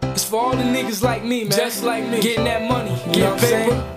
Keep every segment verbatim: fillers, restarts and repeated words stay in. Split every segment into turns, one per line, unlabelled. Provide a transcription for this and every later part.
It's for all the niggas like me, man.
Just like me.
Getting that money,
You
getting
know what I'm
paper.
saying?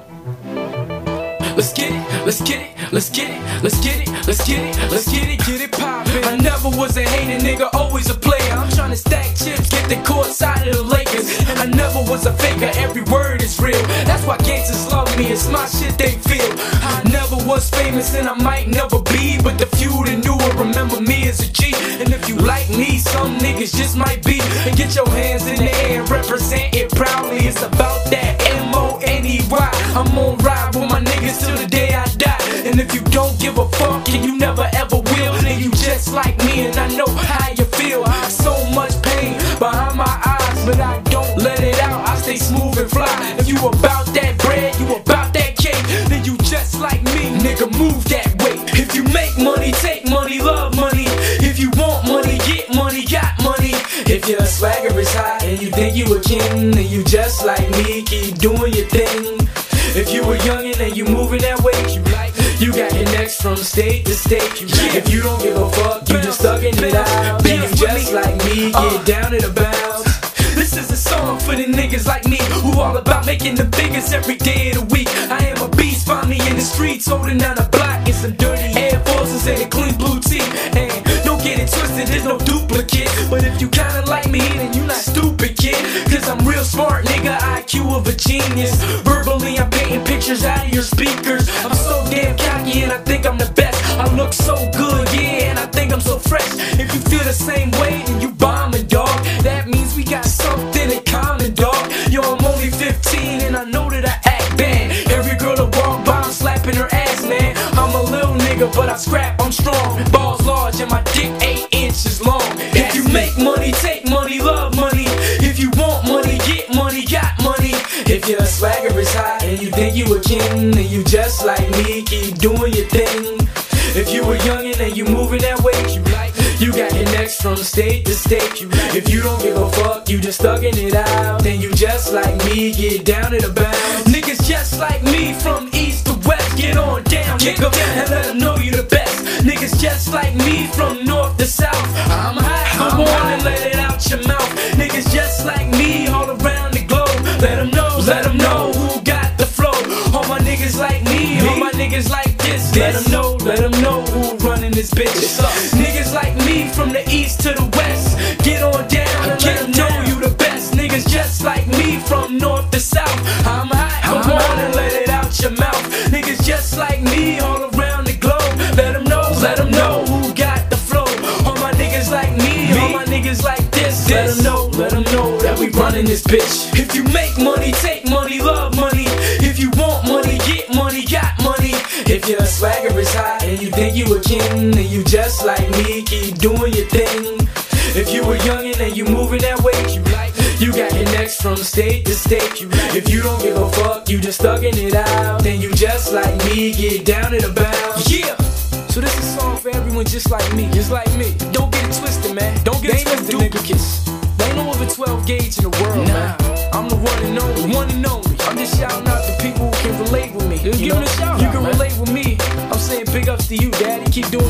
Let's get it, let's get it, let's get it, let's get it, let's get it, let's get it, get it poppin'. I never was a hater, nigga, always a player. I'm tryna stack chips, get the court side of the Lakers. And I never was a faker, every word is real. That's why gangsters love me, it's my shit they feel. I never was famous and I might never be, but the few that knew it remember me as a G. And if you like me, some niggas just might be. And get your hands in the air and represent it proudly. It's about that M O N E Y. I'm gon' ride with my niggas till the day I die. And if you don't give a fuck and you never ever will, then you just like me and I know how you feel. So much pain behind my eyes, but I don't let it out. I stay smooth and fly. If you about that bread, you about that cake, then you just like me, nigga, move that way. If you make money, take money, love money. If you want money, get money, got money. If your swagger is high and you think you a king, then you just like me, keep doing your thing. If you a youngin' and you moving that way, you like you got your next from state to state. You yeah. If you don't give a fuck, you just thuggin' it out. Then you just like me, get uh. down to the bounce. This is a song for the niggas like me who all about making the biggest every day of the week. I am a beast, find me in the streets holding down a block in some dirty Air Forces and a clean blue tee. And don't get it twisted, there's no duplicate. But if you kinda like me, then you not stupid, kid. Cause I'm real smart, nigga, I Q of a genius. Verbally, I'm painting pictures out of your speakers. I'm so damn cocky and I think I'm the best. I look so good, yeah, and I think I'm so fresh. If you feel the same way, then you bombing, dog. That means we got something in common, dog. Yo, I'm only fifteen and I know that I act bad. Every girl that walk by, I'm slapping her ass, man. I'm a little nigga, but I scrap, I'm strong. Balls large and my dick eight inches long. If you make money, take money, love money. If you want money, get money, got money. If your swagger is high and you think you a king, then you just like me, keep doing your thing. If you a youngin' and you moving that way, you like you got your next from state to state. You like if you don't give a fuck, you just thuggin' it out. Then you just like me, get down to the bounce. Niggas just like me from east to west, get on down, nigga, and let them know you the best. Niggas just like me from north to south. I'm hot, come on and let it out your mouth. Niggas just like me all around the globe. Let them know, let them know who got the flow. All my niggas like me, all my niggas like this. Let them know, let them know who running this bitch. Niggas like me from the east to the west, get on down and let them know you the best. Niggas just like me from north to south. I'm hot, come on and let it out your mouth. Niggas just like me all around the globe. Let them know, let them know who got the flow. All my niggas like me, all my niggas like this. Let them know, let them know that we running this bitch. If you make money, take money, love money. If you want money, get money, got money. If your swagger is high and you think you a king, then you just like me, keep doing your thing. If you a youngin' and you moving that way, you like you got your next from state to state. You like if you don't give a fuck, you just thuggin' it out. Then you just like me, get down to the bounce. Yeah. So this is a song for everyone just like me, just like me. Don't get it twisted, man. Don't get it twisted, nigga. They ain't no other twelve gauge in the world, nah. Man. I'm the one and only, one and only. I'm just shouting out to people who can relate with me. You, you know? A shout you out, can man. Relate with me. I'm saying big ups to you, daddy. Keep doing